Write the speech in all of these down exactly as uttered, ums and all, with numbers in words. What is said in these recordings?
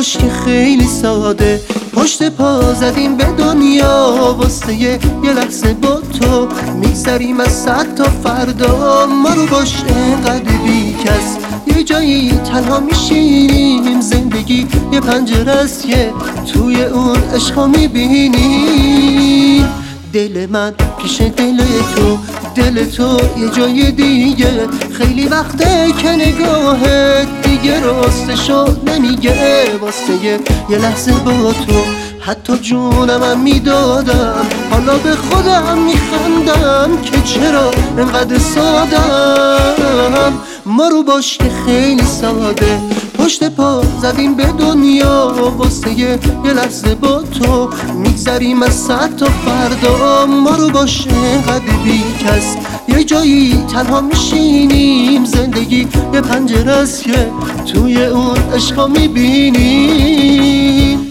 باش که خیلی ساده پشت پا زدیم به دنیا واسه یه لحظه با تو میگذریم از صد تا فردا. ما رو باش انقدر بی کس یه جایی تنها میشینیم، زندگی یه پنجره است که توی اون عشقا میبینیم. دل من پیش دل تو، دل تو یه جای دیگه، خیلی وقته که نگاهت دیگه راستشو نمیگه. واسه یه لحظه با تو حتی جونمم میدادم، حالا به خودم میخندم که چرا انقدر سادم. ما رو باش که خیلی ساده پشت پا زدیم به دنیا واسه یه لحظه با تو میگذریم از صد تا فردا. ما رو باش انقدر بی کس یه جایی تنها میشینیم، زندگی یه پنجره است که توی اون عشقا میبینیم.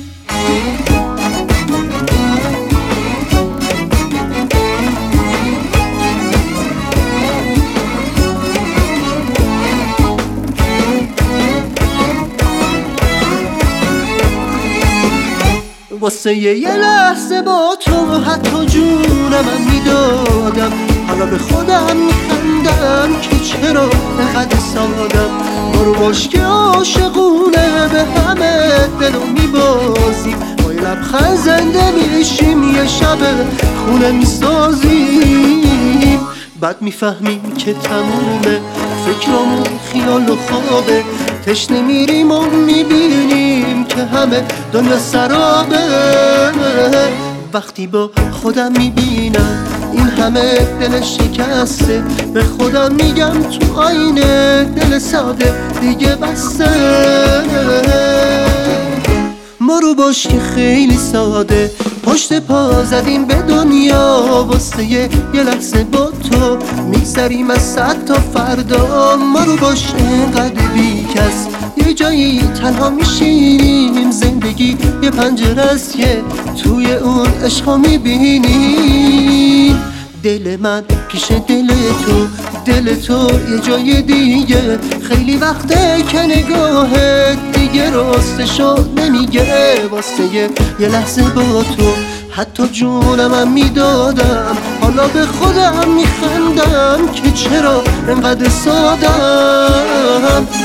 واسه یه لحظه با تو حتی جونمم میدادم، حالا به خودم میخندم که چرا انقدر سادم. ما رو باش که عاشقونه به همه دلو میبازیم، با یه لبخند زنده میشیم، یه شب خونه میسازیم. بعد میفهمیم که تمومه فکرامون خیال و خوابه، تشنه میریم و میبینیم که همه دنیا سرابه. وقتی با خودم میبینم این همه دل شکسته، به خودم میگم تو آینه دل ساده دیگه بسته. ما رو باش که خیلی ساده پشت پا زدیم به دنیا واسه یه لحظه با تو میگذریم از صد تا فردا. ما رو باش انقدر بی کس یه جایی تنها میشینیم، زندگی یه پنجره است که توی اون عشقا میبینیم. دل من پیش دل تو، دل تو یه جای دیگه، خیلی وقته که نگاهت دیگه راستشو نمیگه. واسه یه لحظه با تو حتی جونمم میدادم، حالا به خودم میخندم که چرا انقدر سادم.